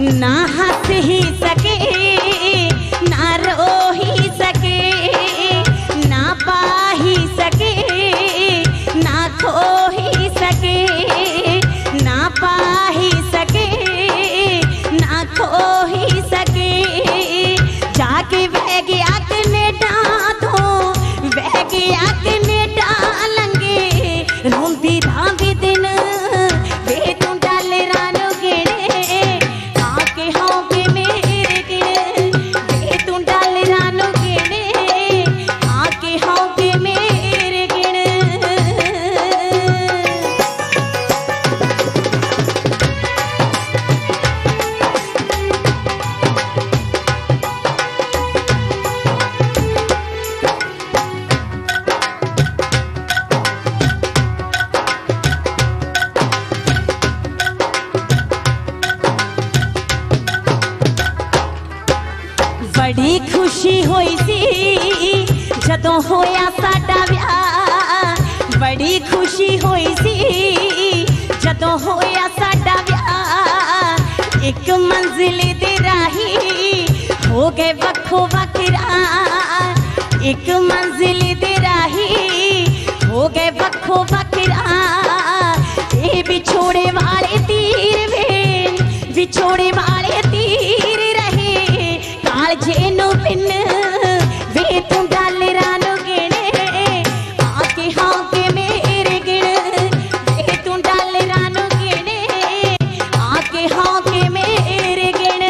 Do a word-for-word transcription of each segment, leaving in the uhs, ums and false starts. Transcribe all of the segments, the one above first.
ना हंस ही सके ना रो ही सके, ना पा ही सके ना खो ही सके, ना पा ही सके ना खो ही सके। जाके बह गया कनेडा तो बह गया कनेडा लंगे, रोंदी रांदी दिन वे तू डाले रानो गिणे, आके होके मेरे गिणे वे तू डाले रानो गिणे, आके होके मेरे गिणे। बड़ी खुशी होई सी जदों होया साडा व्याह, बड़ी खुशी होई सी जदों होया साडा व्याह। एक मंजिल दे राही हो गए वक्खो वखरा, एक मंजिल दे राही हो गए वक्खो वखरा। ये बिछोड़े वाले तीर वे बिछोड़े वाले तीर रहे, कालजे नु पिन वे तू डाले रानो गिणे, आके होके मेरे गिणे वे तू डाले रानो गिणे, आके होके मेरे गिणे।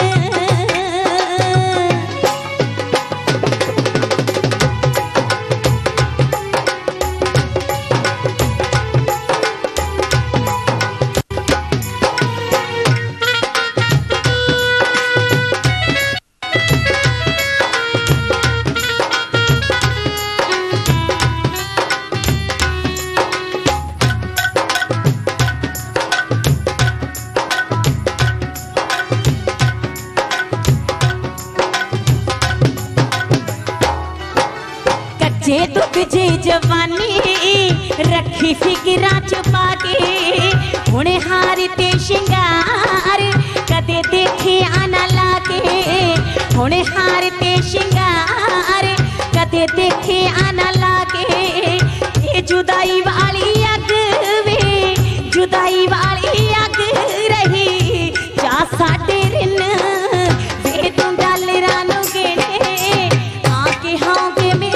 जे दुख जे जवानी रखी फिकरा छुपा के, हुणे हार ते शिंगार कदे देखे आना लाके, हुणे हार ते शिंगार कदे देखे आना लाके। ये जुदाई वाली अग वे जुदाई वाली अग रही, जा साडे रिन वे तू डाल रानो गिणे, आके होके मेरे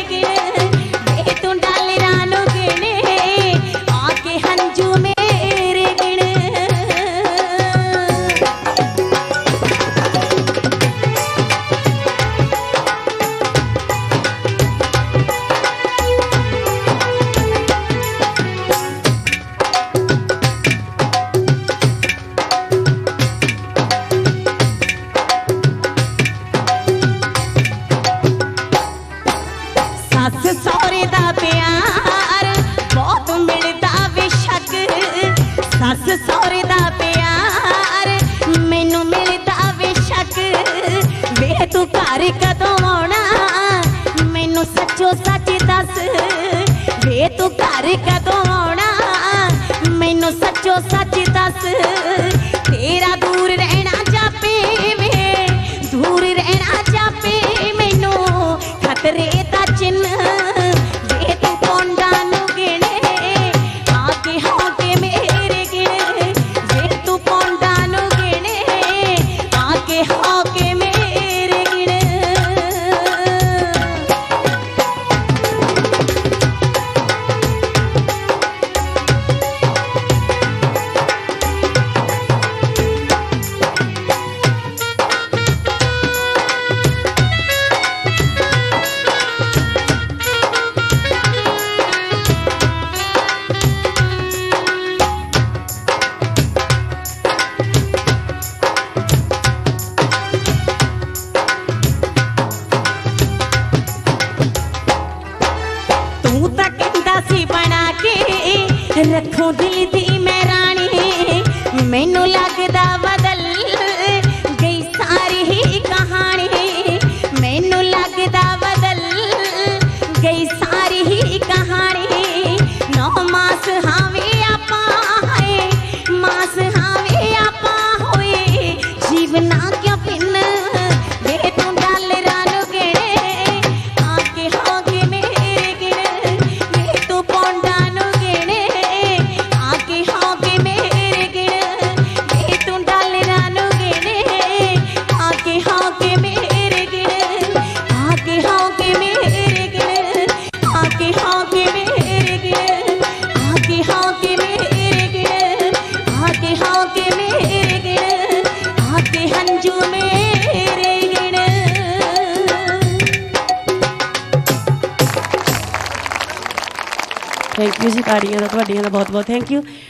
सस सौरे दा प्यार बहुत मिलदा बेशक, सस सौरे दा प्यार मैनू मिलदा बेशक। वे तू घर कदों आउणा मैनू सच्चो सच दस, वे तू घर कदों आउणा मैनू सच्चो सच दस। तेरा दूर रहना जापे वे दूर रहना जापे, मैनू खतरे दा चिन्ह वे तू पौंडा नु गिणे, आके होके मेरे गिणे वे तू पौंडा नु गिणे, आके होके मेरे गिणे। थैंक यू जी ताड़ियां दा तुहाडियां दा बहुत बहुत थैंक यू।